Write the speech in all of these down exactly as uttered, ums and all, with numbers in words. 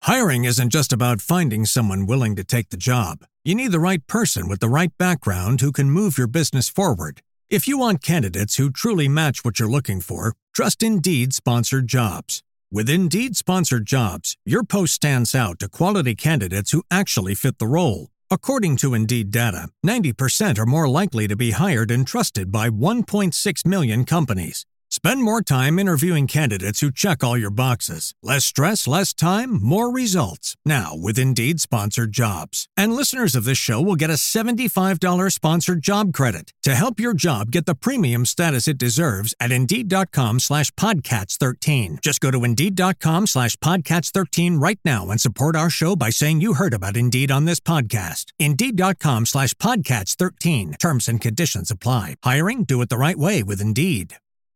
Hiring isn't just about finding someone willing to take the job. You need the right person with the right background who can move your business forward. If you want candidates who truly match what you're looking for, trust Indeed Sponsored Jobs. With Indeed Sponsored Jobs, your post stands out to quality candidates who actually fit the role. According to Indeed data, ninety percent are more likely to be hired and trusted by one point six million companies. Spend more time interviewing candidates who check all your boxes. Less stress, less time, more results. Now with Indeed Sponsored Jobs. And listeners of this show will get a seventy-five dollars sponsored job credit to help your job get the premium status it deserves at Indeed.com slash Podcats 13. Just go to Indeed.com slash Podcats 13 right now and support our show by saying you heard about Indeed on this podcast. Indeed.com slash Podcats 13. Terms and conditions apply. Hiring? Do it the right way with Indeed.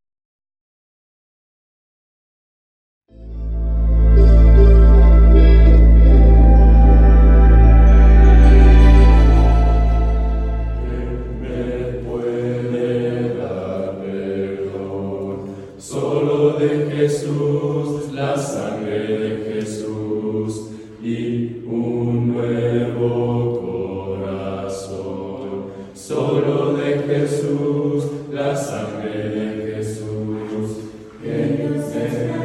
Jesús, la sangre de Jesús y un nuevo corazón. Solo de Jesús, la sangre de Jesús, que no se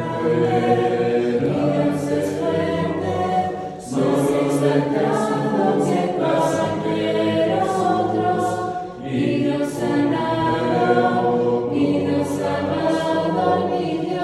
pueda defender. Solo de Jesús, la sangre de nosotros y nos sanará y nos amará mi Dios.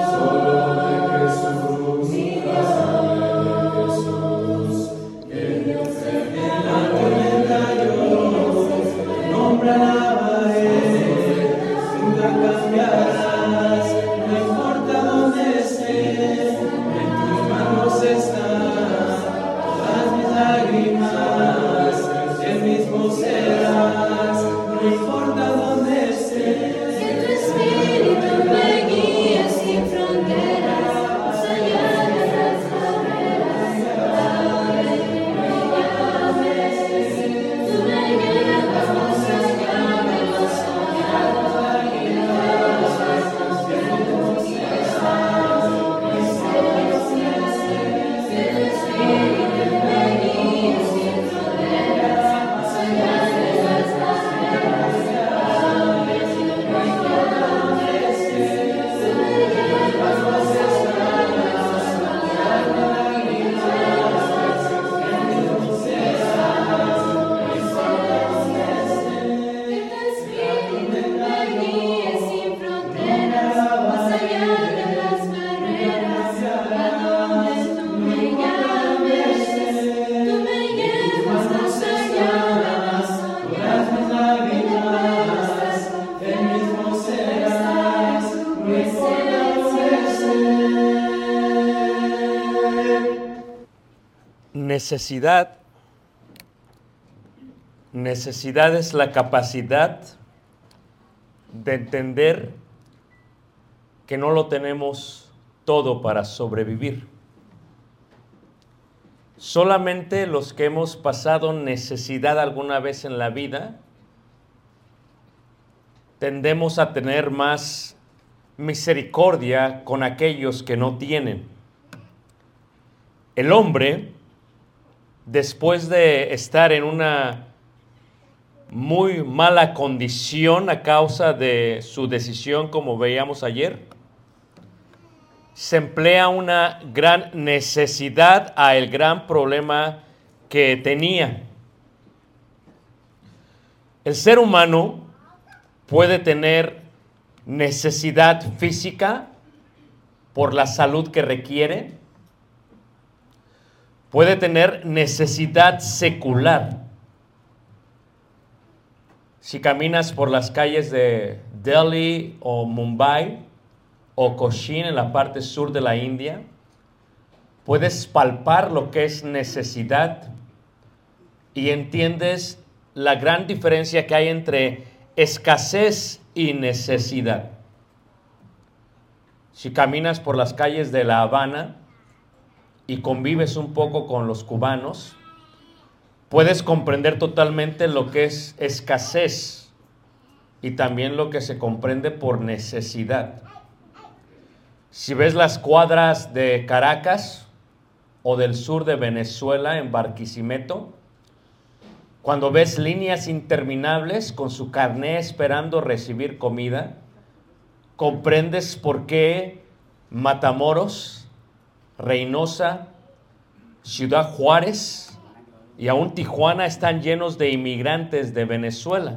Necesidad. Necesidad es la capacidad de entender que no lo tenemos todo para sobrevivir. Solamente los que hemos pasado necesidad alguna vez en la vida tendemos a tener más misericordia con aquellos que no tienen. El hombre, después de estar en una muy mala condición a causa de su decisión, como veíamos ayer, se emplea una gran necesidad a el gran problema que tenía. El ser humano puede tener necesidad física por la salud que requiere. Puede tener necesidad secular. Si caminas por las calles de Delhi o Mumbai o Cochin en la parte sur de la India, puedes palpar lo que es necesidad y entiendes la gran diferencia que hay entre escasez y necesidad. Si caminas por las calles de La Habana y convives un poco con los cubanos, puedes comprender totalmente lo que es escasez y también lo que se comprende por necesidad. Si ves las cuadras de Caracas o del sur de Venezuela, en Barquisimeto, cuando ves líneas interminables con su carné esperando recibir comida, comprendes por qué Matamoros, Reynosa, Ciudad Juárez y aún Tijuana están llenos de inmigrantes de Venezuela,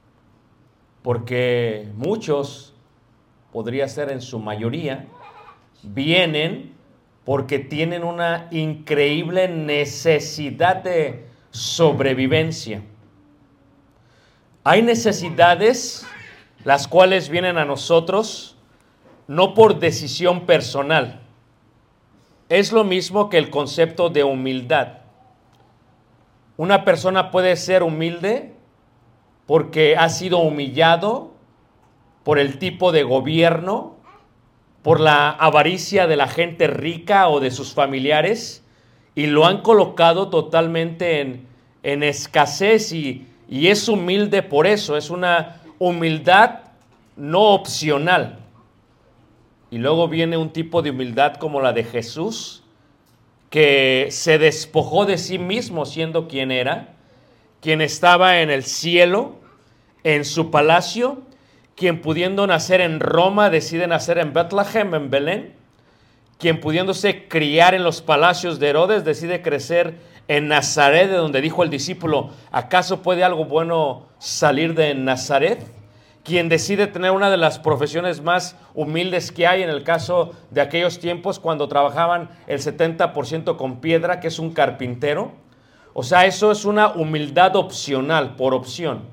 porque muchos, podría ser en su mayoría, vienen porque tienen una increíble necesidad de sobrevivencia. Hay necesidades las cuales vienen a nosotros no por decisión personal. Es lo mismo que el concepto de humildad. Una persona puede ser humilde porque ha sido humillado por el tipo de gobierno, por la avaricia de la gente rica o de sus familiares, y lo han colocado totalmente en, en escasez y, y es humilde por eso. Es una humildad no opcional. Y luego viene un tipo de humildad como la de Jesús, que se despojó de sí mismo siendo quien era, quien estaba en el cielo, en su palacio, quien pudiendo nacer en Roma decide nacer en Bethlehem, en Belén, quien pudiéndose criar en los palacios de Herodes decide crecer en Nazaret, de donde dijo el discípulo, ¿acaso puede algo bueno salir de Nazaret? Quien decide tener una de las profesiones más humildes que hay en el caso de aquellos tiempos cuando trabajaban el setenta por ciento con piedra, que es un carpintero. O sea, eso es una humildad opcional, por opción.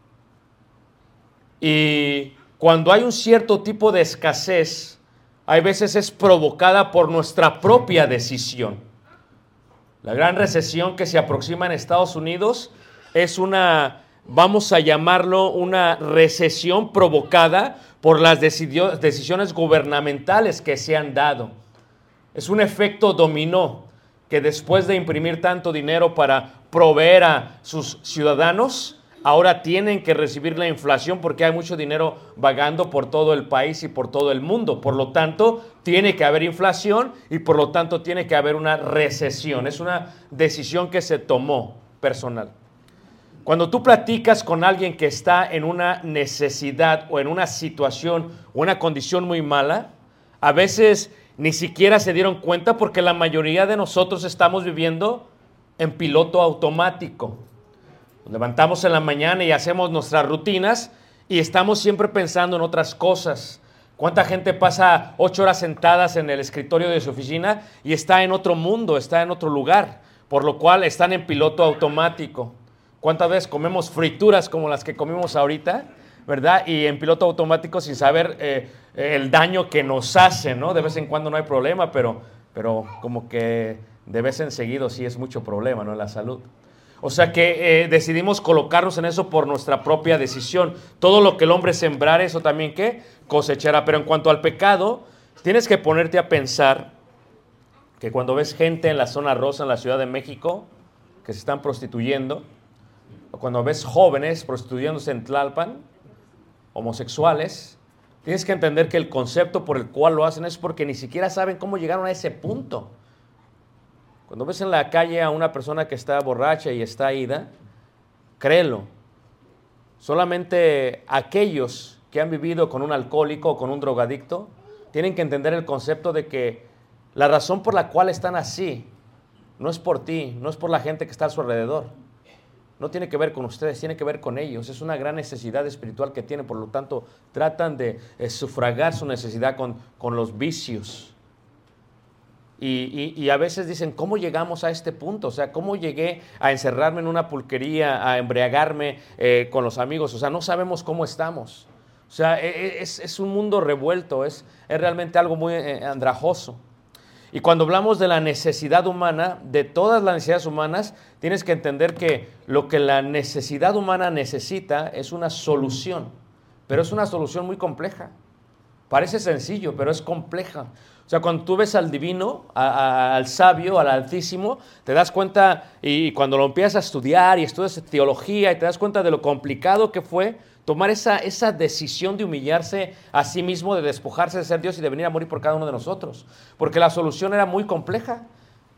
Y cuando hay un cierto tipo de escasez, hay veces es provocada por nuestra propia decisión. La gran recesión que se aproxima en Estados Unidos es una, vamos a llamarlo, una recesión provocada por las decisiones gubernamentales que se han dado. Es un efecto dominó que después de imprimir tanto dinero para proveer a sus ciudadanos, ahora tienen que recibir la inflación porque hay mucho dinero vagando por todo el país y por todo el mundo. Por lo tanto, tiene que haber inflación y por lo tanto tiene que haber una recesión. Es una decisión que se tomó personal. Cuando tú platicas con alguien que está en una necesidad o en una situación o una condición muy mala, a veces ni siquiera se dieron cuenta porque la mayoría de nosotros estamos viviendo en piloto automático. Nos levantamos en la mañana y hacemos nuestras rutinas y estamos siempre pensando en otras cosas. ¿Cuánta gente pasa ocho horas sentadas en el escritorio de su oficina y está en otro mundo, está en otro lugar, por lo cual están en piloto automático? ¿Cuántas veces comemos frituras como las que comimos ahorita, verdad? Y en piloto automático sin saber eh, el daño que nos hace, ¿no? De vez en cuando no hay problema, pero, pero como que de vez en seguido sí es mucho problema, ¿no? En la salud. O sea que eh, decidimos colocarnos en eso por nuestra propia decisión. Todo lo que el hombre sembrara, eso también ¿qué? Cosechará. Pero en cuanto al pecado, tienes que ponerte a pensar que cuando ves gente en la zona rosa, en la Ciudad de México, que se están prostituyendo, o cuando ves jóvenes prostituyéndose en Tlalpan, homosexuales, tienes que entender que el concepto por el cual lo hacen es porque ni siquiera saben cómo llegaron a ese punto. Cuando ves en la calle a una persona que está borracha y está ida, créelo, solamente aquellos que han vivido con un alcohólico o con un drogadicto tienen que entender el concepto de que la razón por la cual están así no es por ti, no es por la gente que está a su alrededor. No tiene que ver con ustedes, tiene que ver con ellos. Es una gran necesidad espiritual que tienen, por lo tanto, tratan de eh, sufragar su necesidad con, con los vicios. Y, y, y a veces dicen, ¿cómo llegamos a este punto? O sea, ¿cómo llegué a encerrarme en una pulquería, a embriagarme eh, con los amigos? O sea, no sabemos cómo estamos. O sea, es, es un mundo revuelto, es, es realmente algo muy eh, andrajoso. Y cuando hablamos de la necesidad humana, de todas las necesidades humanas, tienes que entender que lo que la necesidad humana necesita es una solución, pero es una solución muy compleja. Parece sencillo, pero es compleja. O sea, cuando tú ves al divino, a, a, al sabio, al altísimo, te das cuenta, y cuando lo empiezas a estudiar y estudias teología, y te das cuenta de lo complicado que fue tomar esa, esa decisión de humillarse a sí mismo, de despojarse de ser Dios y de venir a morir por cada uno de nosotros. Porque la solución era muy compleja.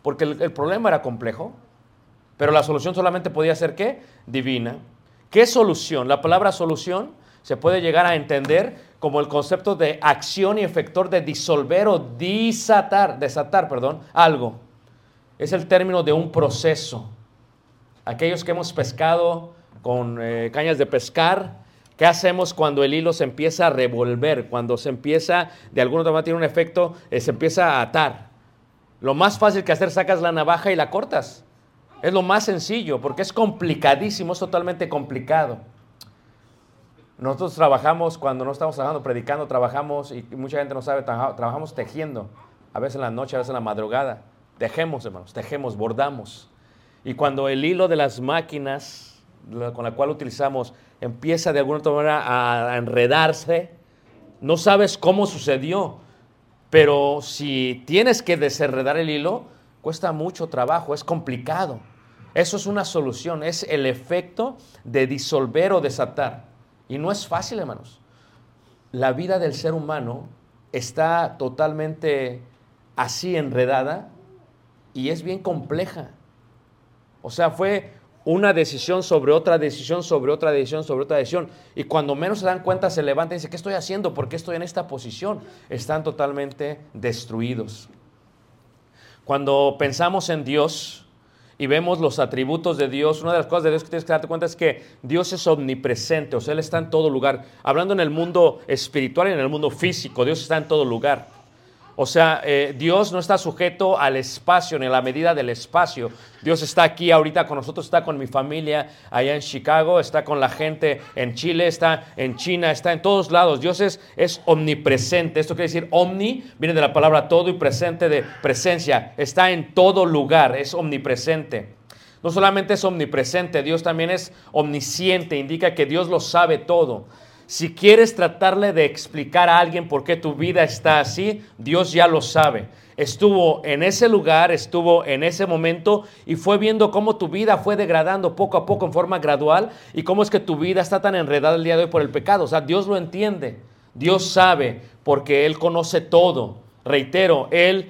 porque el, el problema era complejo, pero la solución solamente podía ser, ¿qué? Divina. ¿Qué solución? La palabra solución se puede llegar a entender como el concepto de acción y efector de disolver o desatar, desatar, perdón, algo. Es el término de un proceso. Aquellos que hemos pescado con eh, cañas de pescar, ¿qué hacemos cuando el hilo se empieza a revolver? Cuando se empieza, de alguna manera tiene un efecto, eh, se empieza a atar. Lo más fácil que hacer, sacas la navaja y la cortas. Es lo más sencillo, porque es complicadísimo, es totalmente complicado. Nosotros trabajamos, cuando no estamos trabajando, predicando, trabajamos, y mucha gente no sabe, trabajamos tejiendo, a veces en la noche, a veces en la madrugada. Tejemos, hermanos, tejemos, bordamos. Y cuando el hilo de las máquinas con la cual utilizamos empieza de alguna manera a enredarse, no sabes cómo sucedió, pero si tienes que desenredar el hilo, cuesta mucho trabajo, es complicado. Eso es una solución, es el efecto de disolver o desatar. Y no es fácil, hermanos. La vida del ser humano está totalmente así enredada y es bien compleja. O sea, fue una decisión sobre otra decisión, sobre otra decisión, sobre otra decisión. Y cuando menos se dan cuenta, se levantan y dicen, ¿qué estoy haciendo? ¿Por qué estoy en esta posición? Están totalmente destruidos. Cuando pensamos en Dios y vemos los atributos de Dios, una de las cosas de Dios que tienes que darte cuenta es que Dios es omnipresente, o sea, Él está en todo lugar. Hablando en el mundo espiritual y en el mundo físico, Dios está en todo lugar. O sea, eh, Dios no está sujeto al espacio, ni a la medida del espacio. Dios está aquí ahorita con nosotros, está con mi familia allá en Chicago, está con la gente en Chile, está en China, está en todos lados. Dios es, es omnipresente. Esto quiere decir omni, viene de la palabra todo y presente de presencia. Está en todo lugar, es omnipresente. No solamente es omnipresente, Dios también es omnisciente, indica que Dios lo sabe todo. Si quieres tratarle de explicar a alguien por qué tu vida está así, Dios ya lo sabe. Estuvo en ese lugar, estuvo en ese momento y fue viendo cómo tu vida fue degradando poco a poco en forma gradual y cómo es que tu vida está tan enredada el día de hoy por el pecado. O sea, Dios lo entiende, Dios sabe porque Él conoce todo. Reitero, Él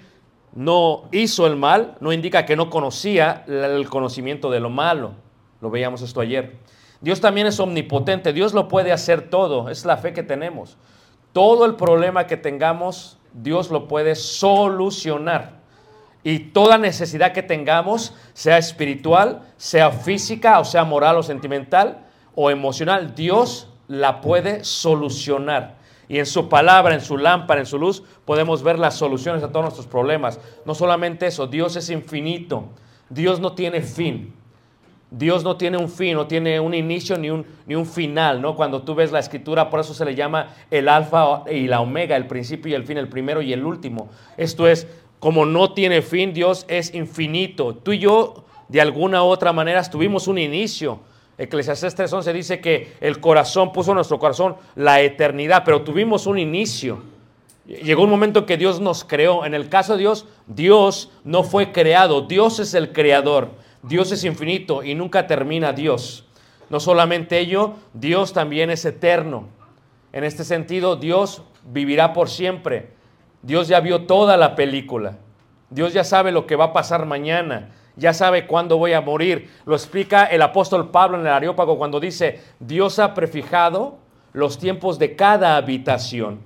no hizo el mal, no indica que no conocía el conocimiento de lo malo. Lo veíamos esto ayer. Dios también es omnipotente, Dios lo puede hacer todo, es la fe que tenemos. Todo el problema que tengamos, Dios lo puede solucionar. Y toda necesidad que tengamos, sea espiritual, sea física, o sea moral o sentimental o emocional, Dios la puede solucionar. Y en su palabra, en su lámpara, en su luz, podemos ver las soluciones a todos nuestros problemas. No solamente eso, Dios es infinito, Dios no tiene fin. Dios no tiene un fin, no tiene un inicio ni un, ni un final, ¿no? Cuando tú ves la escritura, por eso se le llama el alfa y la omega, el principio y el fin, el primero y el último. Esto es, como no tiene fin, Dios es infinito. Tú y yo, de alguna u otra manera, tuvimos un inicio. Eclesiastés tres once dice que el corazón puso en nuestro corazón la eternidad, pero tuvimos un inicio. Llegó un momento que Dios nos creó. En el caso de Dios, Dios no fue creado, Dios es el creador. Dios es infinito y nunca termina Dios. No solamente ello, Dios también es eterno. En este sentido, Dios vivirá por siempre. Dios ya vio toda la película. Dios ya sabe lo que va a pasar mañana. Ya sabe cuándo voy a morir. Lo explica el apóstol Pablo en el Areópago cuando dice, Dios ha prefijado los tiempos de cada habitación.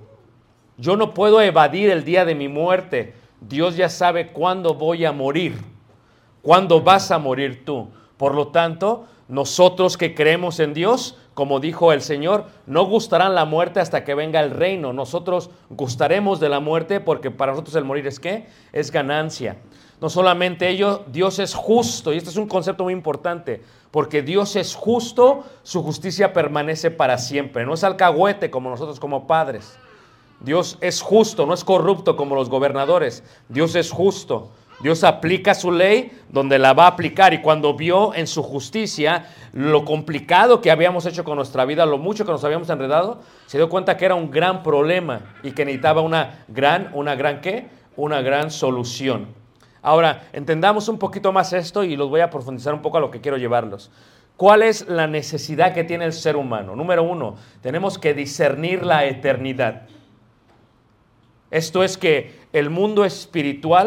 Yo no puedo evadir el día de mi muerte. Dios ya sabe cuándo voy a morir. ¿Cuándo vas a morir tú? Por lo tanto, nosotros que creemos en Dios, como dijo el Señor, no gustarán la muerte hasta que venga el reino. Nosotros gustaremos de la muerte porque para nosotros el morir es ¿qué? Es ganancia. No solamente ello, Dios es justo, y este es un concepto muy importante, porque Dios es justo, su justicia permanece para siempre. No es alcahuete como nosotros como padres. Dios es justo, no es corrupto como los gobernadores. Dios es justo. Dios aplica su ley donde la va a aplicar y cuando vio en su justicia lo complicado que habíamos hecho con nuestra vida, lo mucho que nos habíamos enredado, se dio cuenta que era un gran problema y que necesitaba una gran, una gran ¿qué? Una gran solución. Ahora, entendamos un poquito más esto y los voy a profundizar un poco a lo que quiero llevarlos. ¿Cuál es la necesidad que tiene el ser humano? Número uno, tenemos que discernir la eternidad. Esto es que el mundo espiritual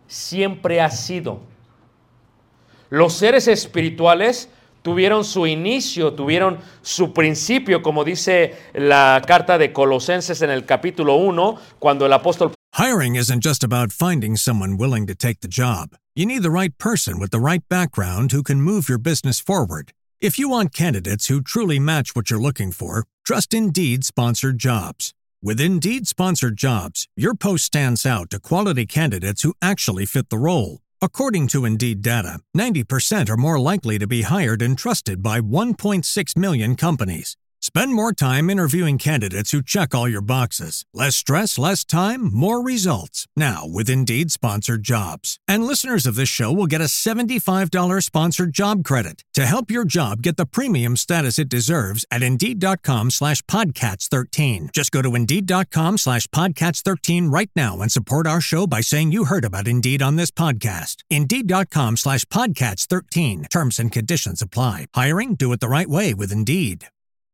siempre ha sido. Los seres espirituales tuvieron su inicio, tuvieron su principio, como dice la carta de Colosenses en el capítulo uno, cuando el apóstol Hiring isn't just about finding someone willing to take the job. You need the right person with the right background who can move your business forward. If you want candidates who truly match what you're looking for, trust Indeed Sponsored Jobs. With Indeed Sponsored Jobs, your post stands out to quality candidates who actually fit the role. According to Indeed data, ninety percent are more likely to be hired and trusted by one point six million companies. Spend more time interviewing candidates who check all your boxes. Less stress, less time, more results. Now, with Indeed Sponsored Jobs. And listeners of this show will get a seventy-five dollars sponsored job credit to help your job get the premium status it deserves at Indeed.com slash Podcats 13. Just go to Indeed.com slash Podcats 13 right now and support our show by saying you heard about Indeed on this podcast. Indeed.com slash Podcats 13. Terms and conditions apply. Hiring? Do it the right way with Indeed.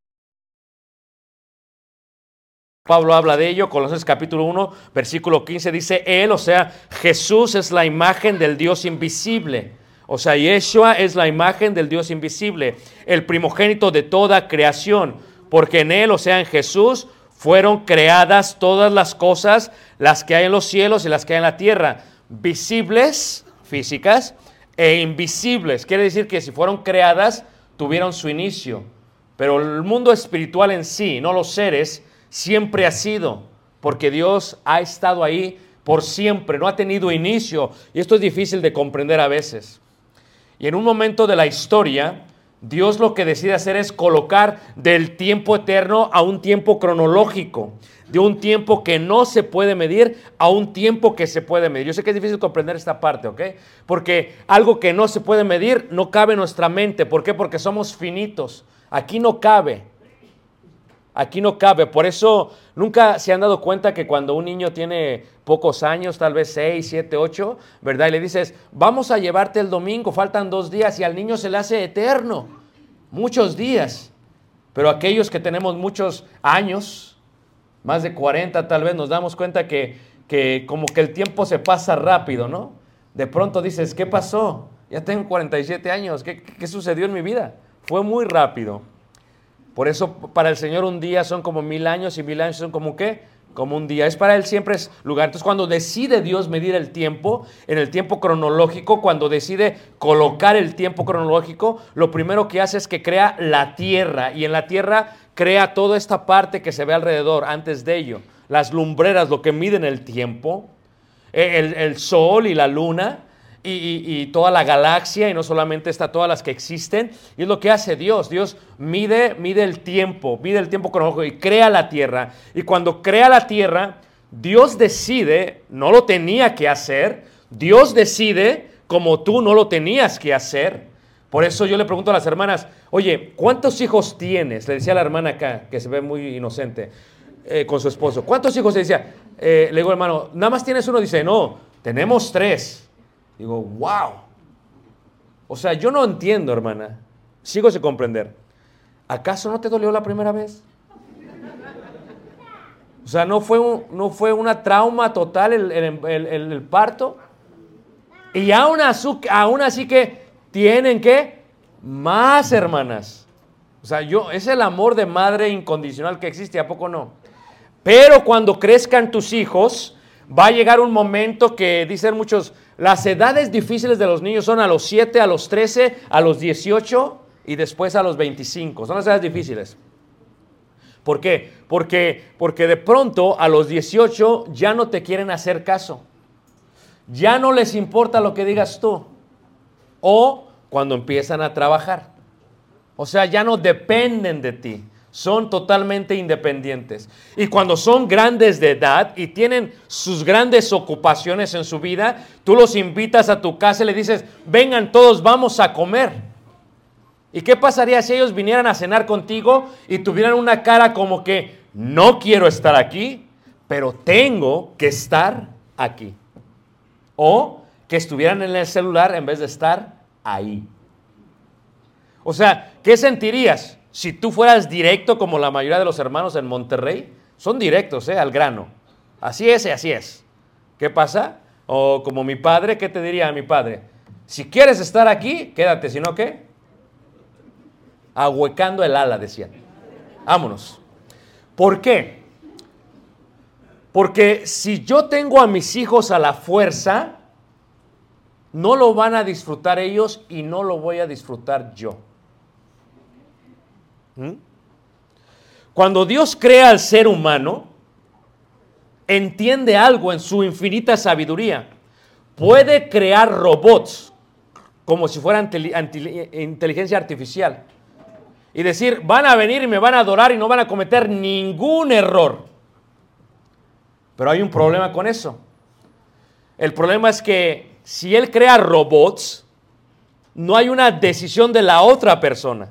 Pablo habla de ello, Colosenses capítulo uno, versículo quince, dice él, o sea, Jesús es la imagen del Dios invisible. O sea, Yeshua es la imagen del Dios invisible, el primogénito de toda creación, porque en él, o sea, en Jesús, fueron creadas todas las cosas, las que hay en los cielos y las que hay en la tierra, visibles, físicas, e invisibles. Quiere decir que si fueron creadas, tuvieron su inicio. Pero el mundo espiritual en sí, no los seres, siempre ha sido, porque Dios ha estado ahí por siempre, no ha tenido inicio, y esto es difícil de comprender a veces. Y en un momento de la historia, Dios lo que decide hacer es colocar del tiempo eterno a un tiempo cronológico, de un tiempo que no se puede medir a un tiempo que se puede medir. Yo sé que es difícil comprender esta parte, ¿ok? Porque algo que no se puede medir no cabe en nuestra mente. ¿Por qué? Porque somos finitos. Aquí no cabe. Aquí no cabe, por eso nunca se han dado cuenta que cuando un niño tiene pocos años, tal vez seis, siete, ocho, ¿verdad? Y le dices, vamos a llevarte el domingo, faltan dos días y al niño se le hace eterno, muchos días. Pero aquellos que tenemos muchos años, más de cuarenta tal vez, nos damos cuenta que, que como que el tiempo se pasa rápido, ¿no? De pronto dices, ¿qué pasó? Ya tengo cuarenta y siete años, ¿qué, qué sucedió en mi vida? Fue muy rápido. Por eso para el Señor un día son como mil años y mil años son como ¿qué? Como un día. Es para Él siempre es lugar. Entonces cuando decide Dios medir el tiempo, en el tiempo cronológico, cuando decide colocar el tiempo cronológico, lo primero que hace es que crea la tierra. Y en la tierra crea toda esta parte que se ve alrededor antes de ello. Las lumbreras, lo que miden el tiempo, el, el sol y la luna. Y, y, y toda la galaxia, y no solamente está todas las que existen, y es lo que hace Dios. Dios mide, mide el tiempo, mide el tiempo cronológico y crea la tierra. Y cuando crea la tierra, Dios decide, no lo tenía que hacer, Dios decide como tú no lo tenías que hacer. Por eso yo le pregunto a las hermanas, oye, ¿cuántos hijos tienes? Le decía a la hermana acá, que se ve muy inocente, eh, con su esposo. ¿Cuántos hijos? Le decía, eh, le digo, hermano, ¿nada más tienes uno? Dice, no, tenemos tres. Digo, wow. O sea, yo no entiendo, hermana. Sigo sin comprender. ¿Acaso no te dolió la primera vez? O sea, ¿no fue, un, no fue una trauma total el, el, el, el, el parto? Y aún así, aún así que tienen que más, hermanas. O sea, yo, es el amor de madre incondicional que existe, ¿a poco no? Pero cuando crezcan tus hijos, va a llegar un momento que dicen muchos, las edades difíciles de los niños son a los siete, a los trece, a los dieciocho y después a los veinticinco. Son las edades difíciles. ¿Por qué? Porque, porque de pronto a los dieciocho ya no te quieren hacer caso. Ya no les importa lo que digas tú. O cuando empiezan a trabajar. O sea, ya no dependen de ti. Son totalmente independientes. Y cuando son grandes de edad y tienen sus grandes ocupaciones en su vida, tú los invitas a tu casa y le dices, vengan todos, vamos a comer. ¿Y qué pasaría si ellos vinieran a cenar contigo y tuvieran una cara como que no quiero estar aquí, pero tengo que estar aquí? O que estuvieran en el celular en vez de estar ahí. O sea, ¿qué sentirías? Si tú fueras directo como la mayoría de los hermanos en Monterrey, son directos, ¿eh? Al grano. Así es y así es. ¿Qué pasa? O como mi padre, ¿qué te diría a mi padre? Si quieres estar aquí, quédate, si no, ¿qué? Ahuecando el ala, decían. Vámonos. ¿Por qué? Porque si yo tengo a mis hijos a la fuerza, no lo van a disfrutar ellos y no lo voy a disfrutar yo. ¿Mm? Cuando Dios crea al ser humano, entiende algo en su infinita sabiduría. Puede crear robots como si fueran inteligencia artificial y decir, van a venir y me van a adorar y no van a cometer ningún error. Pero hay un problema con eso. El problema es que si Él crea robots, no hay una decisión de la otra persona.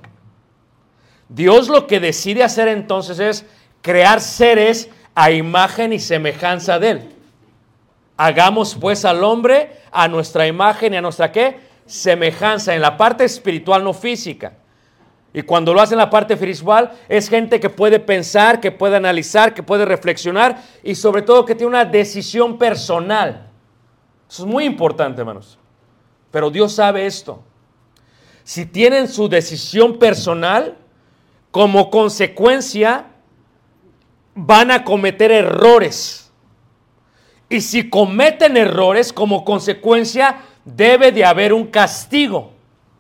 Dios lo que decide hacer entonces es crear seres a imagen y semejanza de Él. Hagamos pues al hombre a nuestra imagen y a nuestra ¿qué? Semejanza, en la parte espiritual, no física. Y cuando lo hace en la parte espiritual, es gente que puede pensar, que puede analizar, que puede reflexionar y sobre todo que tiene una decisión personal. Eso es muy importante, hermanos. Pero Dios sabe esto. Si tienen su decisión personal, como consecuencia, van a cometer errores. Y si cometen errores, como consecuencia, debe de haber un castigo.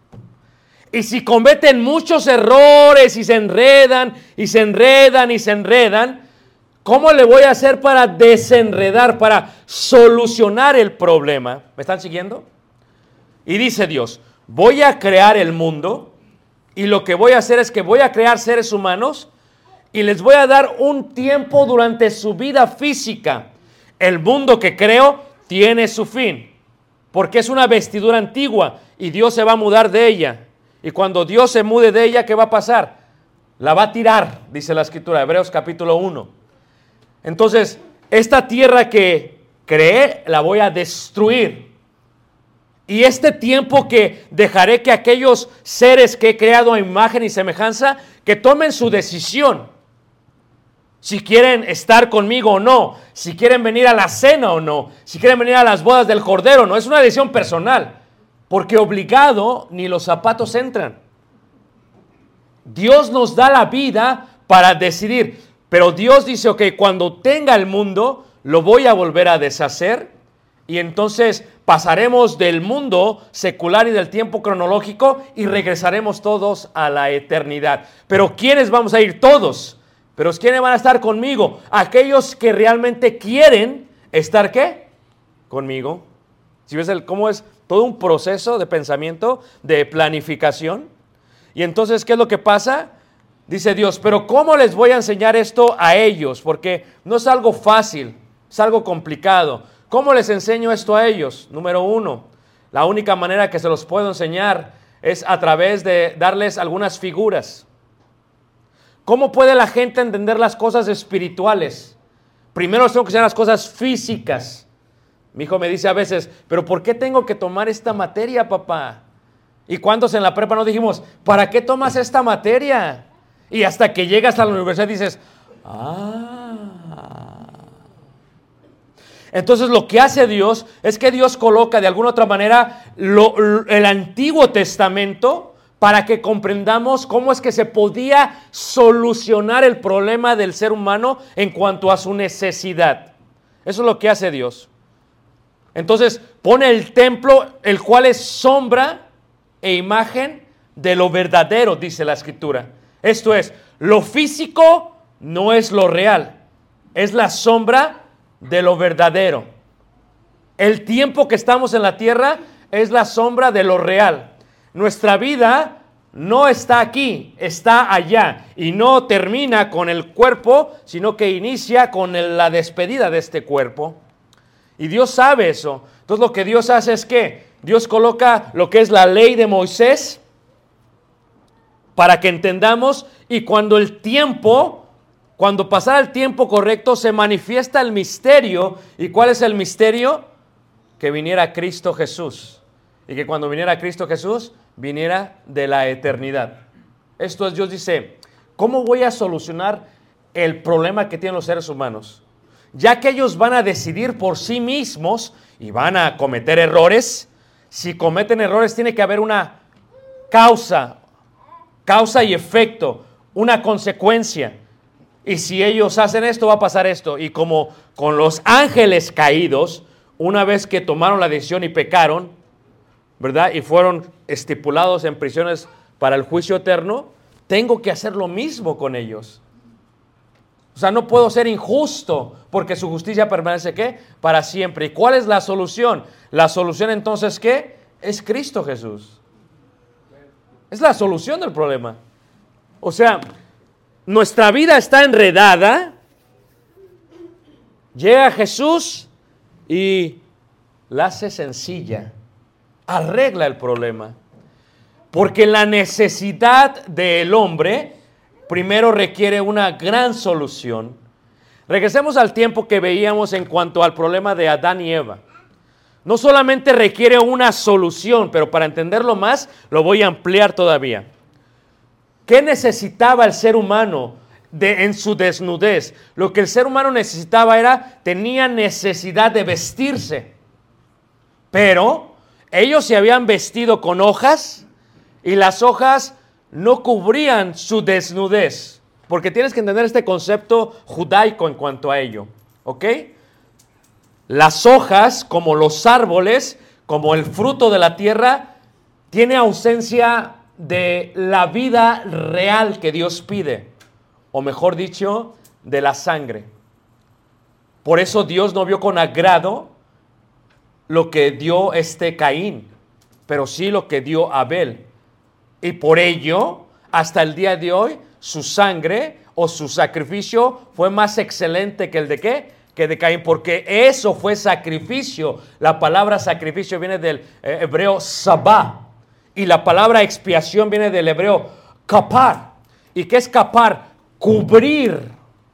Y si cometen muchos errores y se enredan, y se enredan, y se enredan, ¿cómo le voy a hacer para desenredar, para solucionar el problema? ¿Me están siguiendo? Y dice Dios, voy a crear el mundo, y lo que voy a hacer es que voy a crear seres humanos, y les voy a dar un tiempo durante su vida física. El mundo que creo tiene su fin, porque es una vestidura antigua, y Dios se va a mudar de ella. Y cuando Dios se mude de ella, ¿qué va a pasar? La va a tirar, dice la Escritura, Hebreos capítulo uno. Entonces, esta tierra que creé, la voy a destruir. Y este tiempo que dejaré que aquellos seres que he creado a imagen y semejanza, que tomen su decisión. Si quieren estar conmigo o no, si quieren venir a la cena o no, si quieren venir a las bodas del Cordero o no, es una decisión personal. Porque obligado ni los zapatos entran. Dios nos da la vida para decidir. Pero Dios dice, ok, cuando tenga el mundo, lo voy a volver a deshacer. Y entonces pasaremos del mundo secular y del tiempo cronológico y regresaremos todos a la eternidad. Pero ¿quiénes vamos a ir? Todos. Pero ¿quiénes van a estar conmigo? Aquellos que realmente quieren estar, ¿qué? Conmigo. ¿Sí ves el, cómo es? Todo un proceso de pensamiento, de planificación. Y entonces, ¿qué es lo que pasa? Dice Dios, pero ¿cómo les voy a enseñar esto a ellos? Porque no es algo fácil, es algo complicado. ¿Cómo les enseño esto a ellos? Número uno, la única manera que se los puedo enseñar es a través de darles algunas figuras. ¿Cómo puede la gente entender las cosas espirituales? Primero les tengo que enseñar las cosas físicas. Mi hijo me dice a veces, pero ¿por qué tengo que tomar esta materia, papá? ¿Y cuántos en la prepa nos dijimos, ¿para qué tomas esta materia? Y hasta que llegas a la universidad dices, ah. Entonces lo que hace Dios es que Dios coloca de alguna otra manera lo, el Antiguo Testamento para que comprendamos cómo es que se podía solucionar el problema del ser humano en cuanto a su necesidad. Eso es lo que hace Dios. Entonces pone el templo, el cual es sombra e imagen de lo verdadero, dice la Escritura. Esto es, lo físico no es lo real, es la sombra de lo verdadero. El tiempo que estamos en la tierra es la sombra de lo real. Nuestra vida no está aquí, está allá y no termina con el cuerpo, sino que inicia con el, la despedida de este cuerpo. Y Dios sabe eso. Entonces lo que Dios hace es que Dios coloca lo que es la ley de Moisés para que entendamos, y cuando el tiempo, cuando pasara el tiempo correcto, se manifiesta el misterio. ¿Y cuál es el misterio? Que viniera Cristo Jesús. Y que cuando viniera Cristo Jesús, viniera de la eternidad. Esto es, Dios dice, ¿cómo voy a solucionar el problema que tienen los seres humanos? Ya que ellos van a decidir por sí mismos y van a cometer errores. Si cometen errores, tiene que haber una causa, causa y efecto, una consecuencia. Y si ellos hacen esto, va a pasar esto. Y como con los ángeles caídos, una vez que tomaron la decisión y pecaron, ¿verdad? Y fueron estipulados en prisiones para el juicio eterno, tengo que hacer lo mismo con ellos. O sea, no puedo ser injusto porque su justicia permanece, ¿qué? Para siempre. ¿Y cuál es la solución? La solución entonces, ¿qué? Es Cristo Jesús. Es la solución del problema. O sea, nuestra vida está enredada. Llega Jesús y la hace sencilla. Arregla el problema. Porque la necesidad del hombre primero requiere una gran solución. Regresemos al tiempo que veíamos en cuanto al problema de Adán y Eva. No solamente requiere una solución, pero para entenderlo más, lo voy a ampliar todavía. ¿Qué necesitaba el ser humano de, en su desnudez? Lo que el ser humano necesitaba era, tenía necesidad de vestirse. Pero ellos se habían vestido con hojas y las hojas no cubrían su desnudez. Porque tienes que entender este concepto judaico en cuanto a ello. ¿Ok? Las hojas, como los árboles, como el fruto de la tierra, tiene ausencia de la vida real que Dios pide. O mejor dicho, de la sangre. Por eso Dios no vio con agrado lo que dio este Caín, pero sí lo que dio Abel. Y por ello, hasta el día de hoy, su sangre o su sacrificio fue más excelente que el de ¿qué? Que de Caín, porque eso fue sacrificio. La palabra sacrificio viene del eh, hebreo sabá, y la palabra expiación viene del hebreo kapar. ¿Y qué es kapar? Cubrir.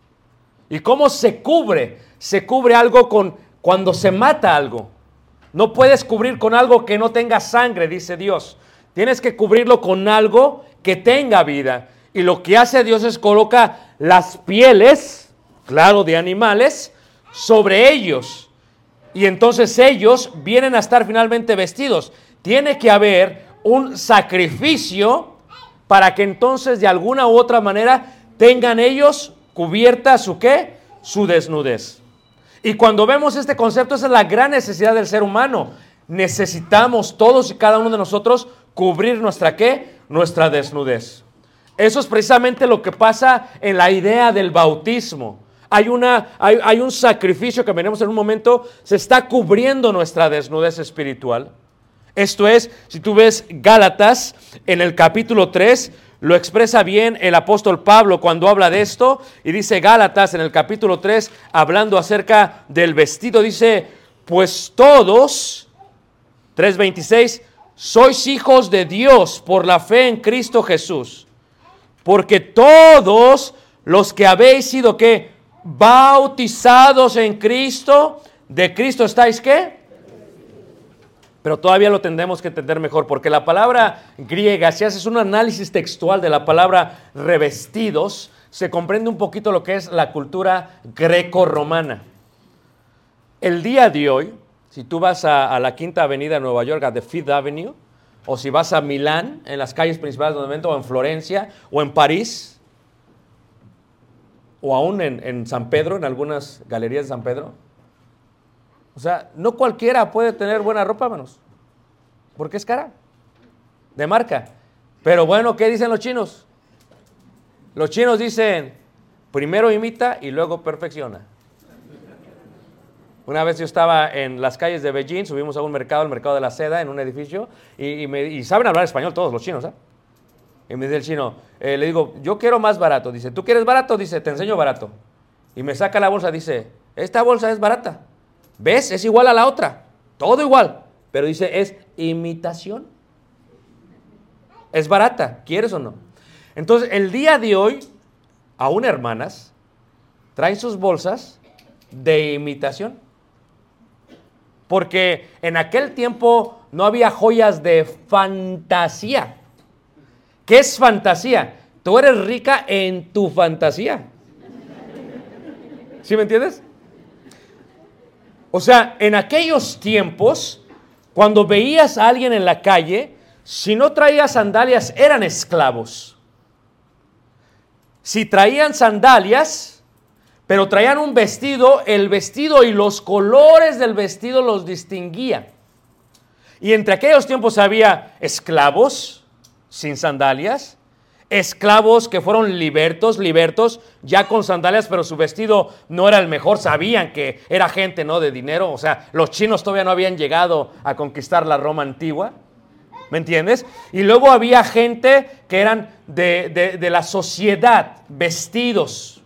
¿Y cómo se cubre? Se cubre algo con cuando se mata algo. No puedes cubrir con algo que no tenga sangre, dice Dios. Tienes que cubrirlo con algo que tenga vida. Y lo que hace Dios es coloca las pieles, claro, de animales, sobre ellos. Y entonces ellos vienen a estar finalmente vestidos. Tiene que haber un sacrificio para que entonces de alguna u otra manera tengan ellos cubierta su ¿qué? Su desnudez. Y cuando vemos este concepto, esa es la gran necesidad del ser humano. Necesitamos todos y cada uno de nosotros cubrir nuestra ¿qué? Nuestra desnudez. Eso es precisamente lo que pasa en la idea del bautismo. Hay, una, hay, hay un sacrificio que veremos en un momento, se está cubriendo nuestra desnudez espiritual. Esto es, si tú ves Gálatas en el capítulo tres, lo expresa bien el apóstol Pablo cuando habla de esto, y dice Gálatas en el capítulo tres, hablando acerca del vestido, dice, pues todos, tres veintiséis, sois hijos de Dios por la fe en Cristo Jesús, porque todos los que habéis sido, ¿qué? Bautizados en Cristo, de Cristo estáis, ¿qué? Pero todavía lo tendremos que entender mejor, porque la palabra griega, si haces un análisis textual de la palabra revestidos, se comprende un poquito lo que es la cultura greco-romana. El día de hoy, si tú vas a, a la Quinta Avenida de Nueva York, a The Fifth Avenue, o si vas a Milán, en las calles principales del momento, o en Florencia, o en París, o aún en, en San Pedro, en algunas galerías de San Pedro. O sea, no cualquiera puede tener buena ropa, hermanos, porque es cara, de marca. Pero bueno, ¿qué dicen los chinos? Los chinos dicen, primero imita y luego perfecciona. Una vez yo estaba en las calles de Beijing, subimos a un mercado, el mercado de la seda, en un edificio, y, y, me, y saben hablar español todos los chinos, ¿eh? Y me dice el chino, eh, le digo, yo quiero más barato. Dice, ¿tú quieres barato? Dice, te enseño barato. Y me saca la bolsa, dice, esta bolsa es barata. ¿Ves? Es igual a la otra. Todo igual. Pero dice, es imitación. Es barata. ¿Quieres o no? Entonces, el día de hoy, aún hermanas, traen sus bolsas de imitación. Porque en aquel tiempo no había joyas de fantasía. ¿Qué es fantasía? Tú eres rica en tu fantasía. ¿Sí me entiendes? O sea, en aquellos tiempos, cuando veías a alguien en la calle, si no traía sandalias, eran esclavos. Si traían sandalias, pero traían un vestido, el vestido y los colores del vestido los distinguía. Y entre aquellos tiempos había esclavos sin sandalias, esclavos que fueron libertos, libertos ya con sandalias, pero su vestido no era el mejor. Sabían que era gente, ¿no?, de dinero. O sea, los chinos todavía no habían llegado a conquistar la Roma antigua. ¿Me entiendes? Y luego había gente que eran de, de, de la sociedad, vestidos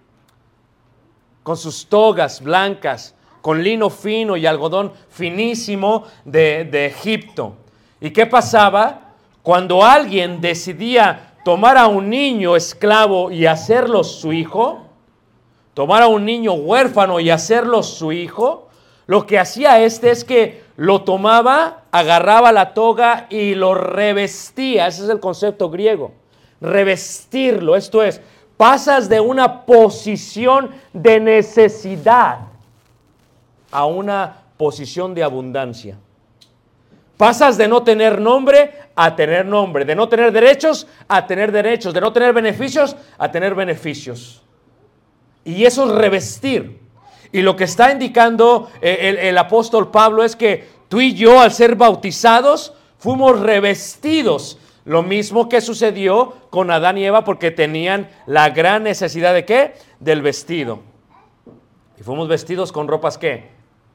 con sus togas blancas, con lino fino y algodón finísimo de, de Egipto. ¿Y qué pasaba? Cuando alguien decidía tomar a un niño esclavo y hacerlo su hijo, tomar a un niño huérfano y hacerlo su hijo, lo que hacía este es que lo tomaba, agarraba la toga y lo revestía. Ese es el concepto griego. Revestirlo, esto es, pasas de una posición de necesidad a una posición de abundancia. Pasas de no tener nombre a tener nombre, de no tener derechos a tener derechos, de no tener beneficios a tener beneficios. Y eso es revestir. Y lo que está indicando el, el apóstol Pablo es que tú y yo, al ser bautizados, fuimos revestidos. Lo mismo que sucedió con Adán y Eva, porque tenían la gran necesidad de ¿qué? Del vestido. Y fuimos vestidos con ropas ¿qué?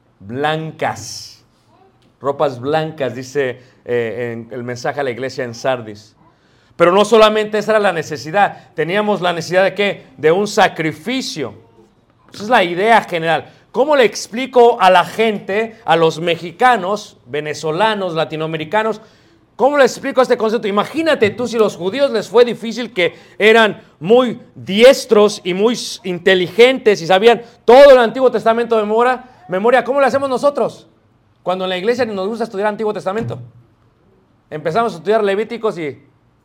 Blancas. Ropas blancas, dice eh, en el mensaje a la iglesia en Sardis. Pero no solamente esa era la necesidad, teníamos la necesidad de ¿qué? De un sacrificio. Esa es la idea general. ¿Cómo le explico a la gente, a los mexicanos, venezolanos, latinoamericanos, cómo le explico este concepto? Imagínate tú, si los judíos les fue difícil, que eran muy diestros y muy inteligentes y sabían todo el Antiguo Testamento de memoria, memoria, ¿cómo lo hacemos nosotros? Cuando en la iglesia nos gusta estudiar Antiguo Testamento. Empezamos a estudiar Levíticos y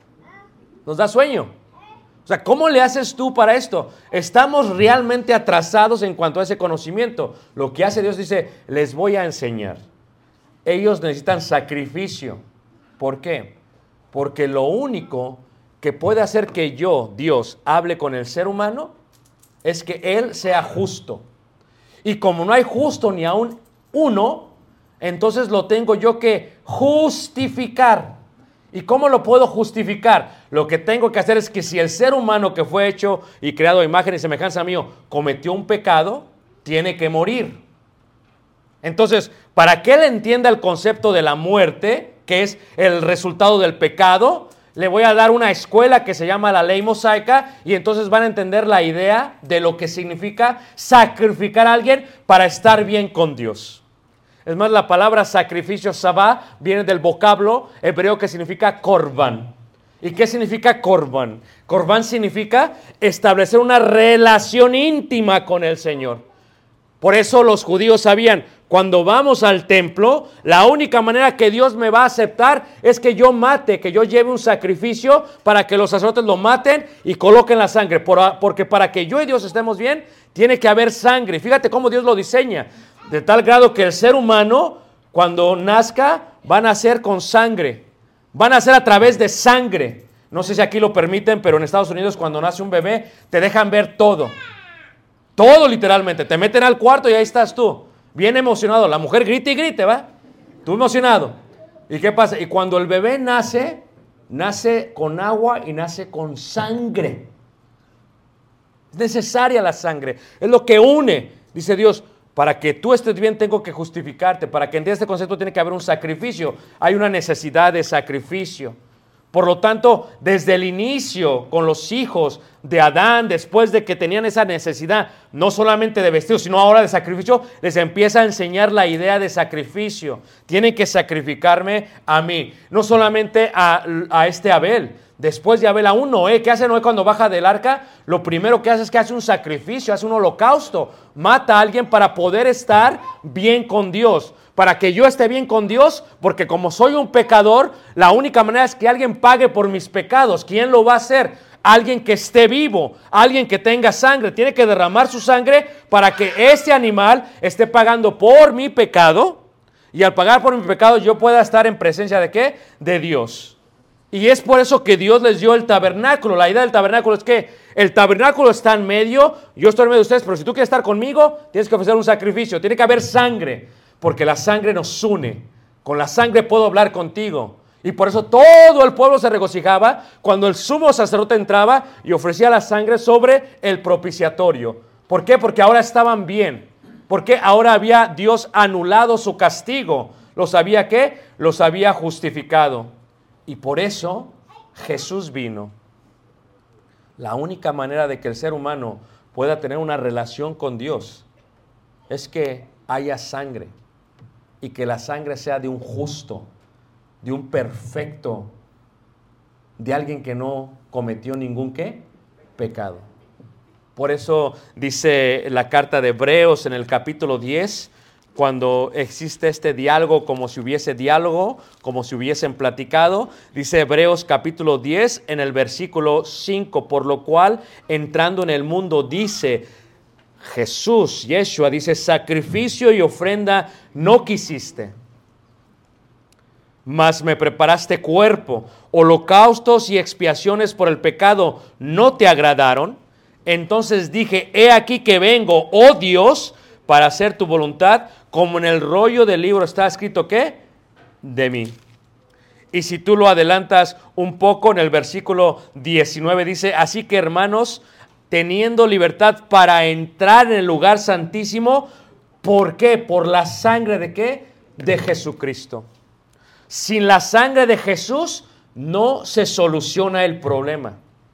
nos da sueño. O sea, ¿cómo le haces tú para esto? Estamos realmente atrasados en cuanto a ese conocimiento. Lo que hace Dios, dice, les voy a enseñar. Ellos necesitan sacrificio. ¿Por qué? Porque lo único que puede hacer que yo, Dios, hable con el ser humano es que Él sea justo. Y como no hay justo ni aún uno, entonces lo tengo yo que justificar. ¿Y cómo lo puedo justificar? Lo que tengo que hacer es que si el ser humano que fue hecho y creado a imagen y semejanza mío cometió un pecado, tiene que morir. Entonces, para que él entienda el concepto de la muerte, que es el resultado del pecado, le voy a dar una escuela que se llama la ley mosaica, y entonces van a entender la idea de lo que significa sacrificar a alguien para estar bien con Dios. Es más, la palabra sacrificio, sabá, viene del vocablo hebreo que significa korban. ¿Y qué significa korban? Korban significa establecer una relación íntima con el Señor. Por eso los judíos sabían, cuando vamos al templo, la única manera que Dios me va a aceptar es que yo mate, que yo lleve un sacrificio para que los sacerdotes lo maten y coloquen la sangre. Por, porque para que yo y Dios estemos bien, tiene que haber sangre. Fíjate cómo Dios lo diseña. De tal grado que el ser humano, cuando nazca, va a nacer con sangre. Va a nacer a través de sangre. No sé si aquí lo permiten, pero en Estados Unidos cuando nace un bebé, te dejan ver todo. Todo literalmente. Te meten al cuarto y ahí estás tú. Bien emocionado. La mujer grita y grite, ¿va? Tú emocionado. ¿Y qué pasa? Y cuando el bebé nace, nace con agua y nace con sangre. Es necesaria la sangre. Es lo que une, dice Dios. Para que tú estés bien tengo que justificarte. Para que entiendas este concepto tiene que haber un sacrificio. Hay una necesidad de sacrificio. Por lo tanto, desde el inicio con los hijos de Adán, después de que tenían esa necesidad, no solamente de vestidos, sino ahora de sacrificio, les empieza a enseñar la idea de sacrificio. Tienen que sacrificarme a mí. No solamente a, a este Abel. Después de Abel, a un Noé. ¿Qué hace Noé cuando baja del arca? Lo primero que hace es que hace un sacrificio, hace un holocausto. Mata a alguien para poder estar bien con Dios. Para que yo esté bien con Dios, porque como soy un pecador, la única manera es que alguien pague por mis pecados. ¿Quién lo va a hacer? alguien que esté vivo, alguien que tenga sangre. Tiene que derramar su sangre para que este animal esté pagando por mi pecado. Y al pagar por mi pecado yo pueda estar en presencia ¿de qué? De Dios. Y es por eso que Dios les dio el tabernáculo. La idea del tabernáculo es que el tabernáculo está en medio, yo estoy en medio de ustedes, pero si tú quieres estar conmigo, tienes que ofrecer un sacrificio. Tiene que haber sangre, porque la sangre nos une. Con la sangre puedo hablar contigo. Y por eso todo el pueblo se regocijaba cuando el sumo sacerdote entraba y ofrecía la sangre sobre el propiciatorio. ¿Por qué? Porque ahora estaban bien. Porque ahora había Dios anulado su castigo. ¿Los había qué? Los había justificado. Y por eso Jesús vino. La única manera de que el ser humano pueda tener una relación con Dios es que haya sangre. Y que la sangre sea de un justo, de un perfecto, de alguien que no cometió ningún ¿qué? Pecado. Por eso dice la carta de Hebreos en el capítulo diez, cuando existe este diálogo, como si hubiese diálogo, como si hubiesen platicado, dice Hebreos capítulo diez en el versículo cinco, por lo cual entrando en el mundo dice Jesús, Yeshua, dice, sacrificio y ofrenda no quisiste, mas me preparaste cuerpo, holocaustos y expiaciones por el pecado no te agradaron. Entonces dije, he aquí que vengo, oh Dios, para hacer tu voluntad, como en el rollo del libro está escrito, ¿qué? De mí. Y si tú lo adelantas un poco, en el versículo diecinueve dice, así que hermanos, teniendo libertad para entrar en el lugar santísimo, ¿por qué? Por la sangre de ¿qué? De Jesucristo. Sin la sangre de Jesús no se soluciona el problema.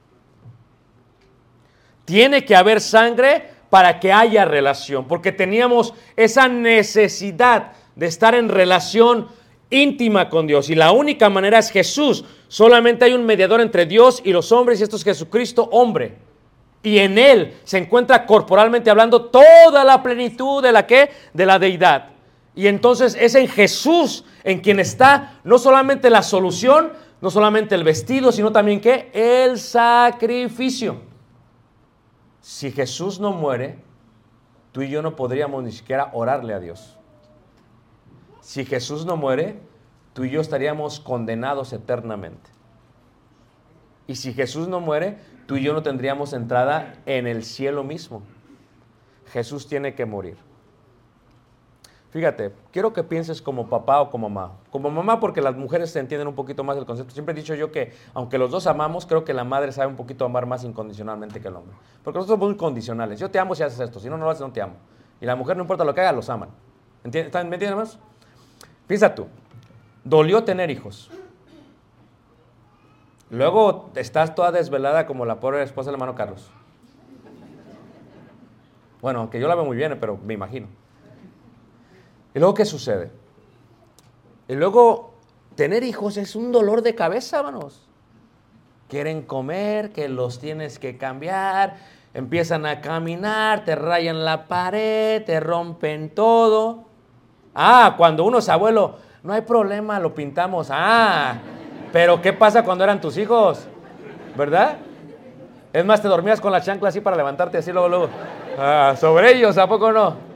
Tiene que haber sangre para que haya relación, porque teníamos esa necesidad de estar en relación íntima con Dios, y la única manera es Jesús. Solamente hay un mediador entre Dios y los hombres, y esto es Jesucristo, hombre, y en Él se encuentra corporalmente hablando toda la plenitud de la ¿qué? De la deidad. Y entonces es en Jesús en quien está no solamente la solución, no solamente el vestido, sino también ¿qué? El sacrificio. Si Jesús no muere, tú y yo no podríamos ni siquiera orarle a Dios. Si Jesús no muere, tú y yo estaríamos condenados eternamente. Y si Jesús no muere, tú y yo no tendríamos entrada en el cielo mismo. Jesús tiene que morir. Fíjate, quiero que pienses como papá o como mamá. Como mamá, porque las mujeres se entienden un poquito más el concepto. Siempre he dicho yo que, aunque los dos amamos, creo que la madre sabe un poquito amar más incondicionalmente que el hombre. Porque nosotros somos muy condicionales. Yo te amo si haces esto, si no, no lo haces, no te amo. Y la mujer, no importa lo que haga, los aman. ¿Entiendes? ¿Me entiendes más? Piensa tú, dolió tener hijos. Luego estás toda desvelada como la pobre esposa del hermano Carlos. Bueno, aunque yo la veo muy bien, pero me imagino. ¿Y luego qué sucede? Y luego, tener hijos es un dolor de cabeza, hermanos. Quieren comer, que los tienes que cambiar, empiezan a caminar, te rayan la pared, te rompen todo. Ah, cuando uno es abuelo, no hay problema, lo pintamos. Ah, pero ¿qué pasa cuando eran tus hijos? ¿Verdad? Es más, te dormías con la chancla así para levantarte así luego, luego. Ah, sobre ellos, ¿a poco no?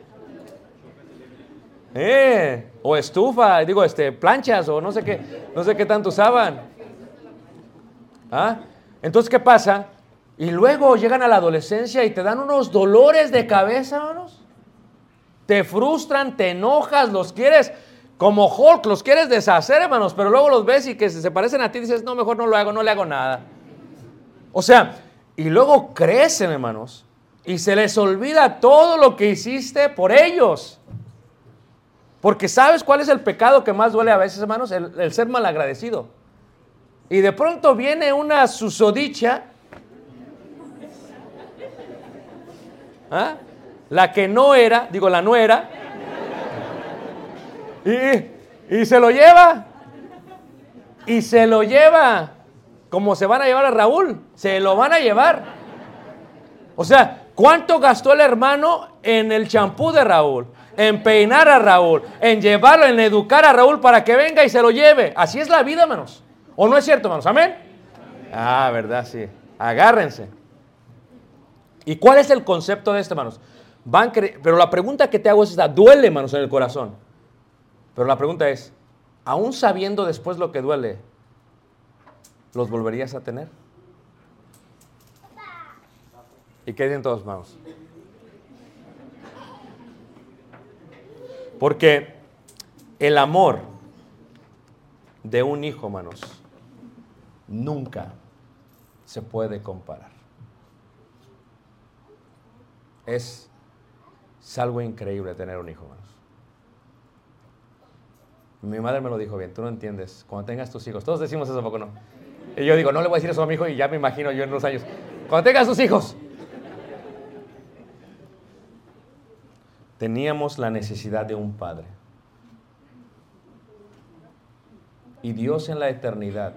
Eh, o estufa, digo, este, planchas, o no sé qué, no sé qué tanto usaban. ¿Ah? Entonces, ¿qué pasa? Y luego llegan a la adolescencia y te dan unos dolores de cabeza, hermanos. Te frustran, te enojas, los quieres, como Hulk, los quieres deshacer, hermanos, pero luego los ves y que se parecen a ti y dices, no, mejor no lo hago, no le hago nada. O sea, y luego crecen, hermanos, y se les olvida todo lo que hiciste por ellos. Porque ¿sabes cuál es el pecado que más duele a veces, hermanos? El, el ser malagradecido. Y de pronto viene una susodicha, ¿ah? La que no era, digo la nuera, y, y se lo lleva, y se lo lleva, como se van a llevar a Raúl, se lo van a llevar. O sea, ¿cuánto gastó el hermano en el champú de Raúl? En peinar a Raúl, en llevarlo, en educar a Raúl para que venga y se lo lleve. Así es la vida, hermanos. ¿O no es cierto, hermanos? ¿Amén? Ah, verdad, sí. Agárrense. ¿Y cuál es el concepto de esto, hermanos? Van cre- Pero la pregunta que te hago es esta. Duele, hermanos, en el corazón. Pero la pregunta es, aún sabiendo después lo que duele, ¿los volverías a tener? ¿Y qué dicen todos, hermanos? Porque el amor de un hijo, hermanos, nunca se puede comparar. Es, es algo increíble tener un hijo, hermanos. Mi madre me lo dijo bien, tú no entiendes. Cuando tengas tus hijos, todos decimos eso, ¿poco no? Y yo digo, no le voy a decir eso a mi hijo y ya me imagino yo en unos años. Cuando tengas tus hijos. Teníamos la necesidad de un padre. Y Dios en la eternidad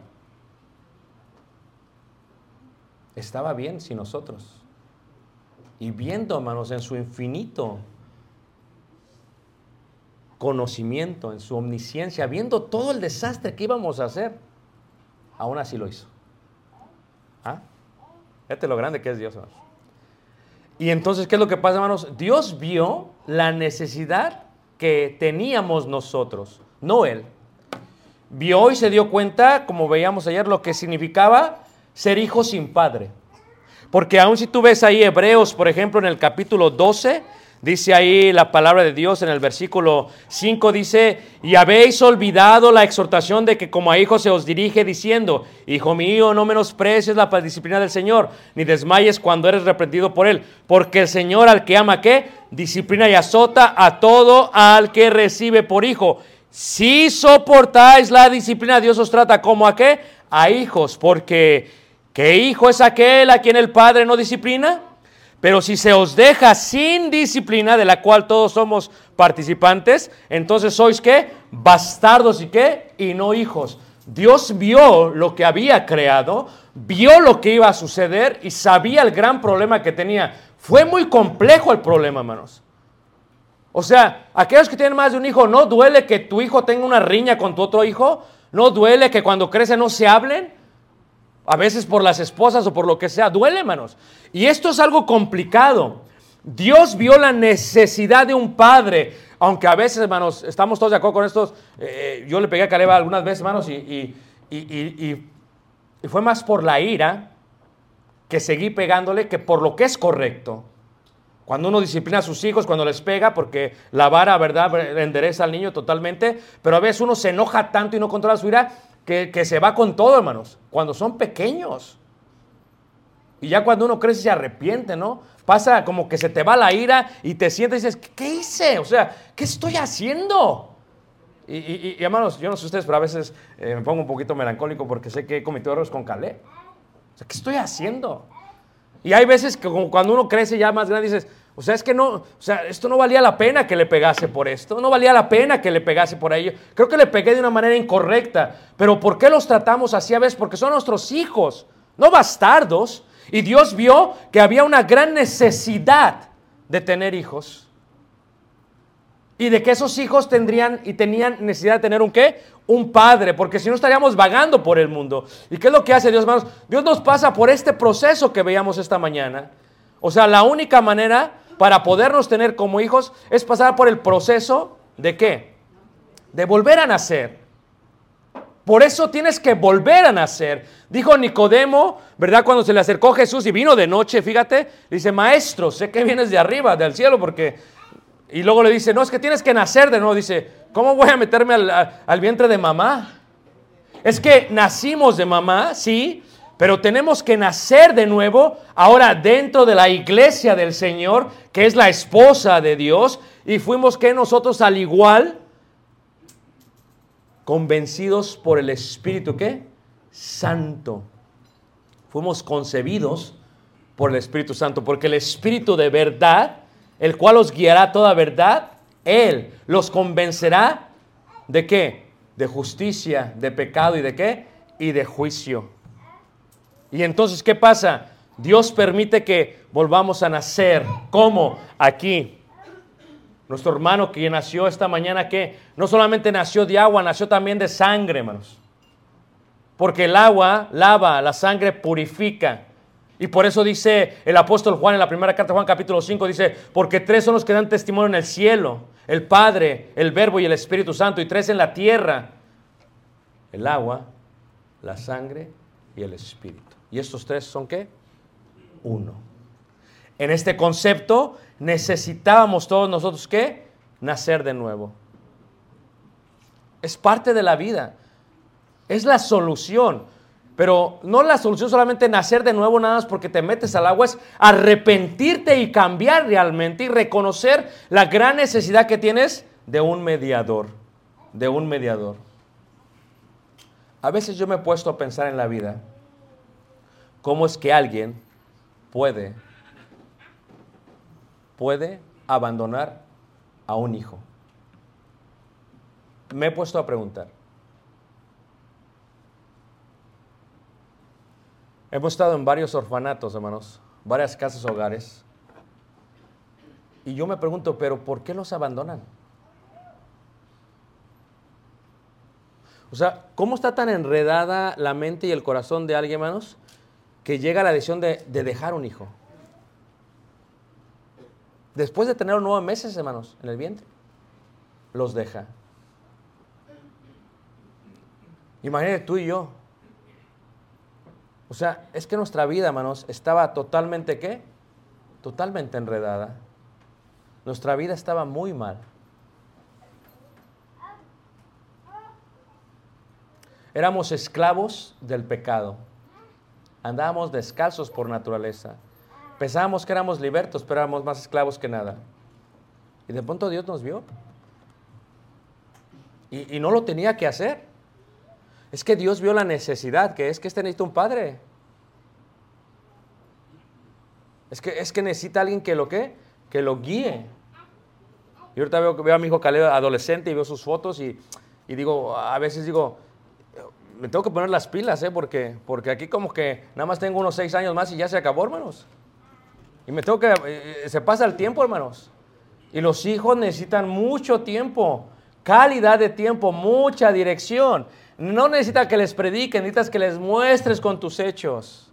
estaba bien sin nosotros. Y viendo, hermanos, en su infinito conocimiento, en su omnisciencia, viendo todo el desastre que íbamos a hacer, aún así lo hizo. ¿Ah? Fíjate lo grande que es Dios, hermanos. Y entonces, ¿qué es lo que pasa, hermanos? Dios vio la necesidad que teníamos nosotros, no Él. Vio y se dio cuenta, como veíamos ayer, lo que significaba ser hijo sin padre. Porque aún si tú ves ahí Hebreos, por ejemplo, en el capítulo doce, dice ahí la palabra de Dios en el versículo cinco, dice, y habéis olvidado la exhortación de que como a hijos se os dirige diciendo, hijo mío, no menosprecies la disciplina del Señor, ni desmayes cuando eres reprendido por Él, porque el Señor al que ama, ¿qué? Disciplina y azota a todo al que recibe por hijo. Si soportáis la disciplina, Dios os trata como a ¿qué? A hijos, porque ¿qué hijo es aquel a quien el Padre no disciplina? Pero si se os deja sin disciplina, de la cual todos somos participantes, entonces sois ¿qué? Bastardos y ¿qué? Y no hijos. Dios vio lo que había creado, vio lo que iba a suceder y sabía el gran problema que tenía. Fue muy complejo el problema, hermanos. O sea, aquellos que tienen más de un hijo, ¿no duele que tu hijo tenga una riña con tu otro hijo? ¿No duele que cuando crece no se hablen? A veces por las esposas o por lo que sea, duele, hermanos. Y esto es algo complicado. Dios vio la necesidad de un padre, aunque a veces, hermanos, estamos todos de acuerdo con estos. Eh, yo le pegué a Caleb algunas veces, hermanos, y, y, y, y, y, y fue más por la ira que seguí pegándole que por lo que es correcto. Cuando uno disciplina a sus hijos, cuando les pega, porque la vara, ¿verdad?, endereza al niño totalmente, pero a veces uno se enoja tanto y no controla su ira, Que, que se va con todo, hermanos, cuando son pequeños. Y ya cuando uno crece se arrepiente, ¿no? Pasa como que se te va la ira y te sientes y dices, ¿qué, qué hice? O sea, ¿qué estoy haciendo? Y, y, y hermanos, yo no sé ustedes, pero a veces eh, me pongo un poquito melancólico porque sé que he cometido errores con Caleb. O sea, ¿qué estoy haciendo? Y hay veces que como cuando uno crece ya más grande dices, o sea, es que no, o sea, esto no valía la pena que le pegase por esto, no valía la pena que le pegase por ello. Creo que le pegué de una manera incorrecta, pero ¿por qué los tratamos así a veces? Porque son nuestros hijos, no bastardos. Y Dios vio que había una gran necesidad de tener hijos y de que esos hijos tendrían y tenían necesidad de tener un ¿qué? Un padre, porque si no estaríamos vagando por el mundo. ¿Y qué es lo que hace Dios, hermanos? Dios nos pasa por este proceso que veíamos esta mañana. O sea, la única manera para podernos tener como hijos es pasar por el proceso de ¿qué? De volver a nacer. Por eso tienes que volver a nacer. Dijo Nicodemo, ¿verdad? Cuando se le acercó Jesús y vino de noche, fíjate, dice, maestro, sé que vienes de arriba, del cielo, porque... Y luego le dice, no, es que tienes que nacer de nuevo. Dice, ¿cómo voy a meterme al, a, al vientre de mamá? Es que nacimos de mamá, sí, pero tenemos que nacer de nuevo ahora dentro de la iglesia del Señor, que es la esposa de Dios, y fuimos que nosotros al igual, convencidos por el Espíritu, ¿qué? Santo. Fuimos concebidos por el Espíritu Santo, porque el Espíritu de verdad, el cual os guiará a toda verdad, Él los convencerá ¿de qué? De justicia, de pecado y de qué? Y de juicio. Y entonces, ¿qué pasa? Dios permite que volvamos a nacer. ¿Cómo? Aquí. Nuestro hermano que nació esta mañana, ¿qué? No solamente nació de agua, nació también de sangre, hermanos. Porque el agua lava, la sangre purifica. Y por eso dice el apóstol Juan en la primera carta de Juan capítulo cinco, dice, porque tres son los que dan testimonio en el cielo, el Padre, el Verbo y el Espíritu Santo, y tres en la tierra, el agua, la sangre y el Espíritu. ¿Y estos tres son qué? Uno. En este concepto necesitábamos todos nosotros ¿qué? Nacer de nuevo. Es parte de la vida. Es la solución. Pero no la solución solamente nacer de nuevo nada más porque te metes al agua, es arrepentirte y cambiar realmente y reconocer la gran necesidad que tienes de un mediador, de un mediador. A veces yo me he puesto a pensar en la vida, cómo es que alguien puede, puede abandonar a un hijo. Me he puesto a preguntar. Hemos estado en varios orfanatos, hermanos, varias casas hogares. Y yo me pregunto, ¿pero por qué los abandonan? O sea, ¿cómo está tan enredada la mente y el corazón de alguien, hermanos, que llega a la decisión de, de dejar un hijo? Después de tener nueve meses, hermanos, en el vientre, los deja. Imagínate tú y yo. O sea, es que nuestra vida, hermanos, estaba totalmente, ¿qué? Totalmente enredada. Nuestra vida estaba muy mal. Éramos esclavos del pecado. Andábamos descalzos por naturaleza. Pensábamos que éramos libertos, pero éramos más esclavos que nada. Y de pronto Dios nos vio. Y, y no lo tenía que hacer. Es que Dios vio la necesidad, que es que este necesita un padre. Es que, es que necesita alguien que lo, ¿qué? Que lo guíe. Y ahorita veo, veo a mi hijo Caleb adolescente y veo sus fotos y, y digo, a veces digo, me tengo que poner las pilas, ¿eh? Porque, porque aquí como que nada más tengo unos seis años más y ya se acabó, hermanos. Y me tengo que, eh, se pasa el tiempo, hermanos. Y los hijos necesitan mucho tiempo, calidad de tiempo, mucha dirección. No necesitas que les prediquen, necesitas que les muestres con tus hechos.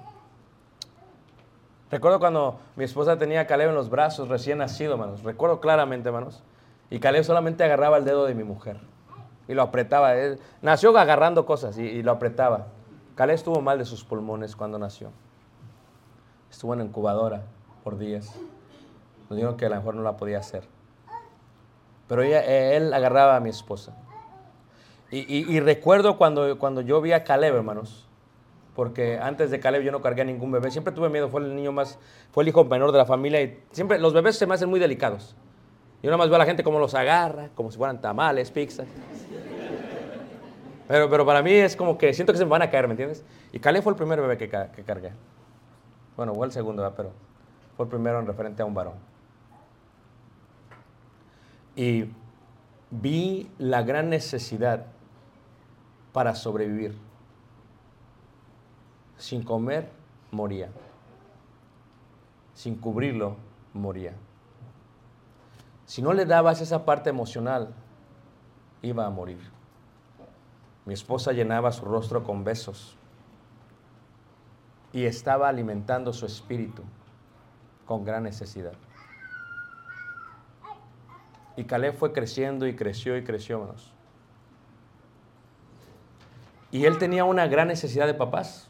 Recuerdo cuando mi esposa tenía a Caleb en los brazos, recién nacido, hermanos. Recuerdo claramente, hermanos. Y Caleb solamente agarraba el dedo de mi mujer. Y lo apretaba. Él nació agarrando cosas y, y lo apretaba. Caleb estuvo mal de sus pulmones cuando nació. Estuvo en la incubadora por días. Nos dijeron que a lo mejor no la podía hacer. Pero ella, él agarraba a mi esposa. Y, y, y recuerdo cuando, cuando yo vi a Caleb, hermanos, porque antes de Caleb yo no cargué a ningún bebé, siempre tuve miedo, fue el niño más, fue el hijo menor de la familia y siempre los bebés se me hacen muy delicados. Yo nada más veo a la gente como los agarra, como si fueran tamales, pizza. Pero, pero para mí es como que siento que se me van a caer, ¿me entiendes? Y Caleb fue el primer bebé que, que cargué. Bueno, fue el segundo, ¿verdad? Pero fue el primero en referente a un varón. Y vi la gran necesidad para sobrevivir. Sin comer, moría. Sin cubrirlo, moría. Si no le dabas esa parte emocional, iba a morir. Mi esposa llenaba su rostro con besos y estaba alimentando su espíritu con gran necesidad. Y Caleb fue creciendo y creció y creció, hermanos. Y él tenía una gran necesidad de papás.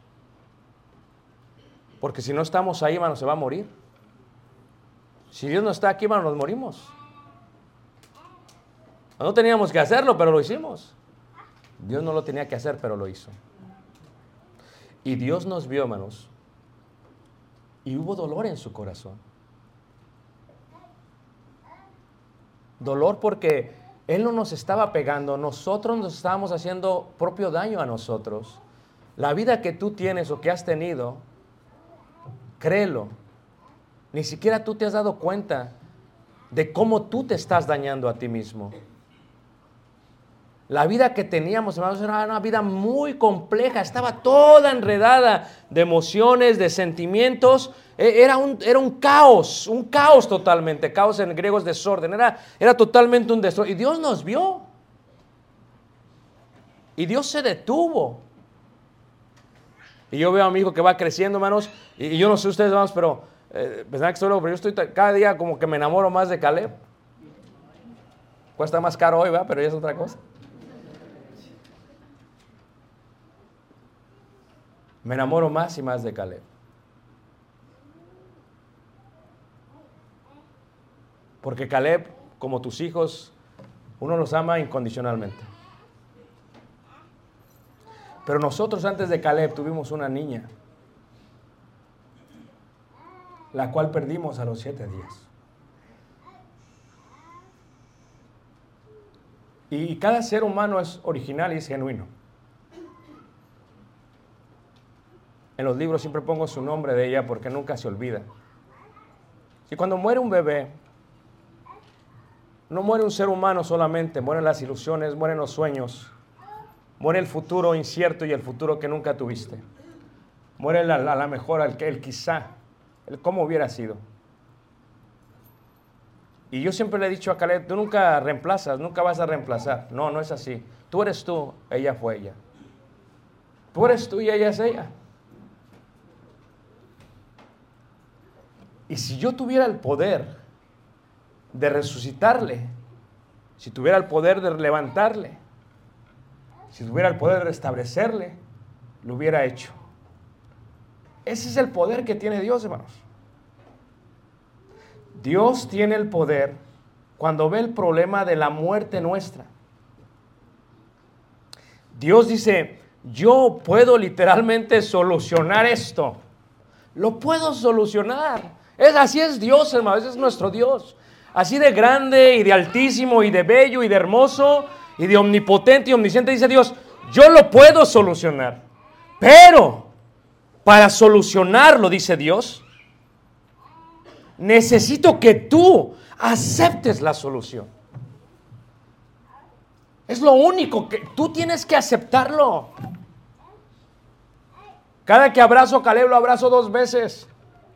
Porque si no estamos ahí, hermano, se va a morir. Si Dios no está aquí, hermano, nos morimos. No teníamos que hacerlo, pero lo hicimos. Dios no lo tenía que hacer, pero lo hizo. Y Dios nos vio, hermanos, y hubo dolor en su corazón. Dolor porque Él no nos estaba pegando, nosotros nos estábamos haciendo propio daño a nosotros. La vida que tú tienes o que has tenido, créelo, ni siquiera tú te has dado cuenta de cómo tú te estás dañando a ti mismo. La vida que teníamos, hermanos, era una vida muy compleja, estaba toda enredada de emociones, de sentimientos. Era un, era un caos, un caos totalmente. Caos en griego es desorden, era, era totalmente un desorden. Y Dios nos vio. Y Dios se detuvo. Y yo veo a mi hijo que va creciendo, hermanos, y, y yo no sé ustedes, hermanos, pero, eh, pensarán que estoy loco, pero yo estoy cada día como que me enamoro más de Caleb. Cuesta más caro hoy, ¿verdad? Pero ya es otra cosa. Me enamoro más y más de Caleb. Porque Caleb, como tus hijos, uno los ama incondicionalmente. Pero nosotros antes de Caleb tuvimos una niña, la cual perdimos a los siete días. Y cada ser humano es original y es genuino. En los libros siempre pongo su nombre de ella porque nunca se olvida. Y cuando muere un bebé, no muere un ser humano solamente, mueren las ilusiones, mueren los sueños, muere el futuro incierto y el futuro que nunca tuviste. Muere la, la, la mejor, el, el quizá, el cómo hubiera sido. Y yo siempre le he dicho a Caleb, tú nunca reemplazas, nunca vas a reemplazar. No, no es así. Tú eres tú, ella fue ella. Tú eres tú y ella es ella. Y si yo tuviera el poder de resucitarle, si tuviera el poder de levantarle, si tuviera el poder de restablecerle, lo hubiera hecho. Ese es el poder que tiene Dios, hermanos. Dios tiene el poder cuando ve el problema de la muerte nuestra. Dios dice, yo puedo literalmente solucionar esto. Lo puedo solucionar. Es, así es Dios, hermano, ese es nuestro Dios. Así de grande y de altísimo y de bello y de hermoso y de omnipotente y omnisciente dice Dios, yo lo puedo solucionar. Pero para solucionarlo, dice Dios, necesito que tú aceptes la solución. Es lo único que tú tienes que aceptarlo. Cada que abrazo a Caleb lo abrazo dos veces.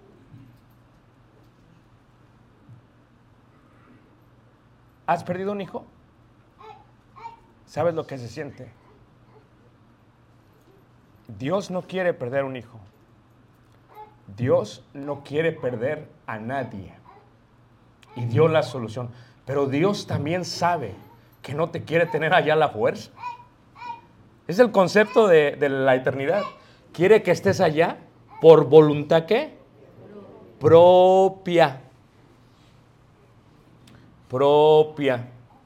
¿Has perdido un hijo? ¿Sabes lo que se siente? Dios no quiere perder un hijo. Dios no quiere perder a nadie. Y dio la solución. Pero Dios también sabe que no te quiere tener allá a la fuerza. Es el concepto de, de la eternidad. Quiere que estés allá por voluntad, ¿qué? Propia. Propia.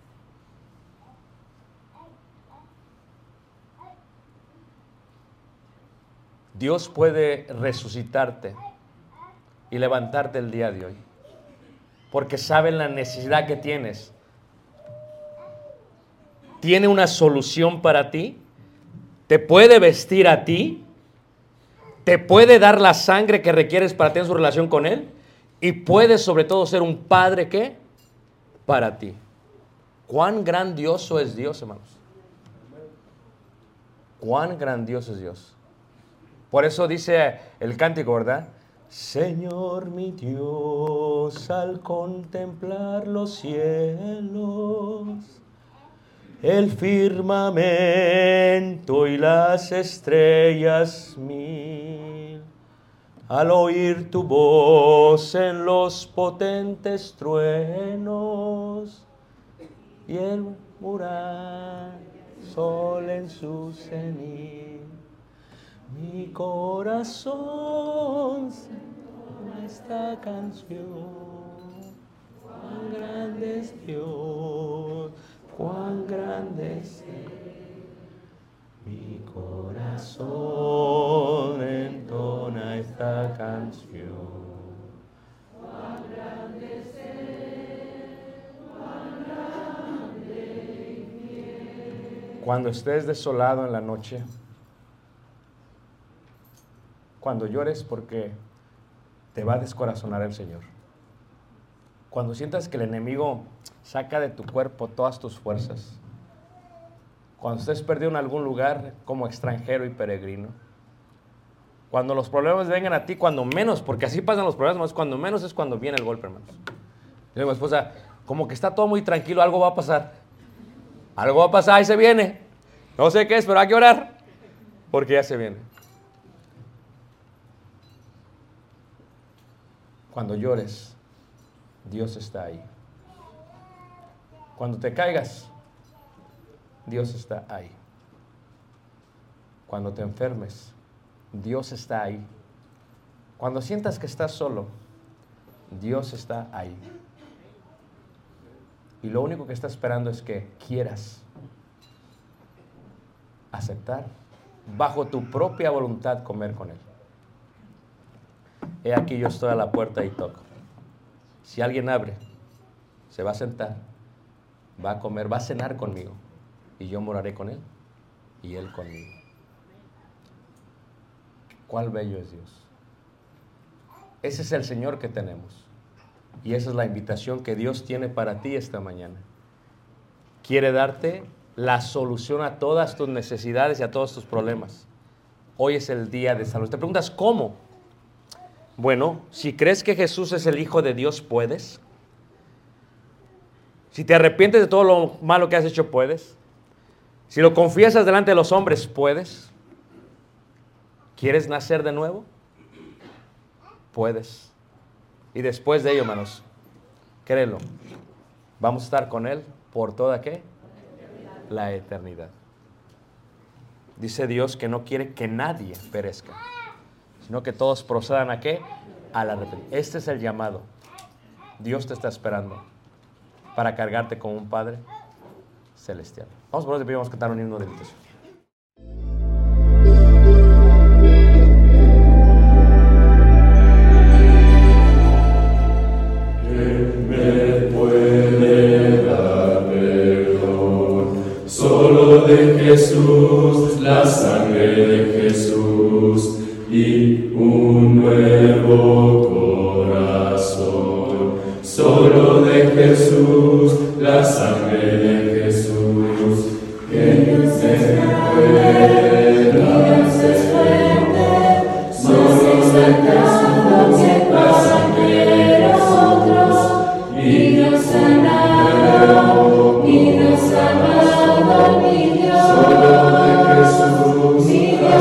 Dios puede resucitarte y levantarte el día de hoy, porque sabe la necesidad que tienes. Tiene una solución para ti, te puede vestir a ti, te puede dar la sangre que requieres para tener su relación con Él y puede sobre todo ser un padre que para ti. Cuán grandioso es Dios, hermanos. Cuán grandioso es Dios. Por eso dice el cántico, ¿verdad? Señor mi Dios, al contemplar los cielos, el firmamento y las estrellas mil, al oír tu voz en los potentes truenos y el murar sol en su cenit, mi corazón con esta canción. Cuán grande es Dios, cuán grande es Él. Mi corazón entona esta canción. Cuán grande es Él, cuán grande y fiel. Cuando estés desolado en la noche, cuando llores porque te va a descorazonar el Señor. Cuando sientas que el enemigo saca de tu cuerpo todas tus fuerzas. Cuando estés perdido en algún lugar como extranjero y peregrino. Cuando los problemas vengan a ti, cuando menos, porque así pasan los problemas, cuando menos es cuando viene el golpe, hermanos. Y digo, esposa, como que está todo muy tranquilo, algo va a pasar. Algo va a pasar, ahí se viene. No sé qué es, pero hay que orar, porque ya se viene. Cuando llores, Dios está ahí. Cuando te caigas, Dios está ahí. Cuando te enfermes, Dios está ahí. Cuando sientas que estás solo, Dios está ahí. Y lo único que está esperando es que quieras aceptar, bajo tu propia voluntad, comer con Él. He aquí, yo estoy a la puerta y toco. Si alguien abre, se va a sentar, va a comer, va a cenar conmigo, y yo moraré con Él y Él conmigo. ¿Cuál bello es Dios? Ese es el Señor que tenemos. Y esa es la invitación que Dios tiene para ti esta mañana. Quiere darte la solución a todas tus necesidades y a todos tus problemas. Hoy es el día de salud. Te preguntas, ¿cómo? Bueno, si crees que Jesús es el Hijo de Dios, puedes. Si te arrepientes de todo lo malo que has hecho, puedes. Si lo confiesas delante de los hombres, puedes. ¿Quieres nacer de nuevo? Puedes. Y después de ello, hermanos, créelo, vamos a estar con Él por toda, ¿qué? La eternidad. Dice Dios que no quiere que nadie perezca, sino que todos procedan ¿a qué? Al arrepentimiento. Este es el llamado. Dios te está esperando para cargarte como un Padre celestial. Vamos a poner de pie, vamos a cantar un himno de invitación. De Jesús, la sangre de Jesús y un nuevo corazón. Solo de Jesús, la sangre de Jesús, que Dios es fuerte, Dios es fuerte, solo de Jesús, la sangre de nosotros, y nos sanado, y nos sanado, mi Dios. Solo de Jesús, mi Dios,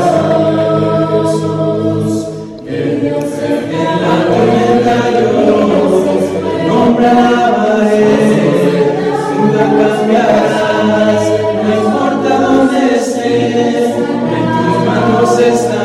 que Dios es en la tormenta yo nombraba a Él, nunca cambiarás, no importa dónde estés, en tus manos está.